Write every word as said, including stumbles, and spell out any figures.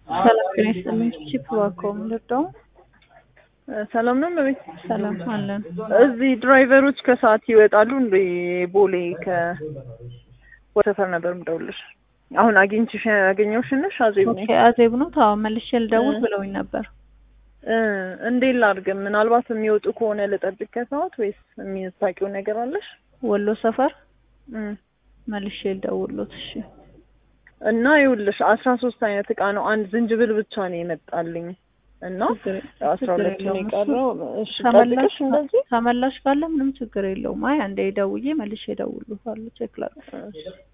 ሰላም ጤና ይስጥልኝ። ቺፕ ዋኮም ልርዳው? ሰላም ነው ማለት ሰላም አለን። እዚህ ድራይቨሮች ከሰዓት ይወጣሉ እንዴ? ቦሌ ከወሰፈር ነበር የምደውልሽ። አሁን አግኝቼሽ ያገኘሁሽ ነሽ? አዜብ ነኝ። ኦኬ አዜብ ነው። ታው መልሼ ልደውል ብለውኝ ነበር። እንዴት ላድርግ? ምናልባት የሚወጡ ከሆነ ልጠብቅ ከሰዓት ወይስ የሚታቂው ነገር አለሽ? ወሎ ሰፈር መልሼ ልደውልሎት። እሺ። እና ይኸውልሽ አስራ ሶስት አይነት እቃ ነው። አንድ ዝንጅብል ብቻ ነው የመጣልኝ እና አስራ ሁለት ነው የቀረው። እሺ ተመላሽ እንደዚህ ተመላሽ ካለ ምንም ችግር የለውም። አይ አንዴ ደውዬ መልሼ እደውልልዎታለሁ። ቼክ ላድርግ።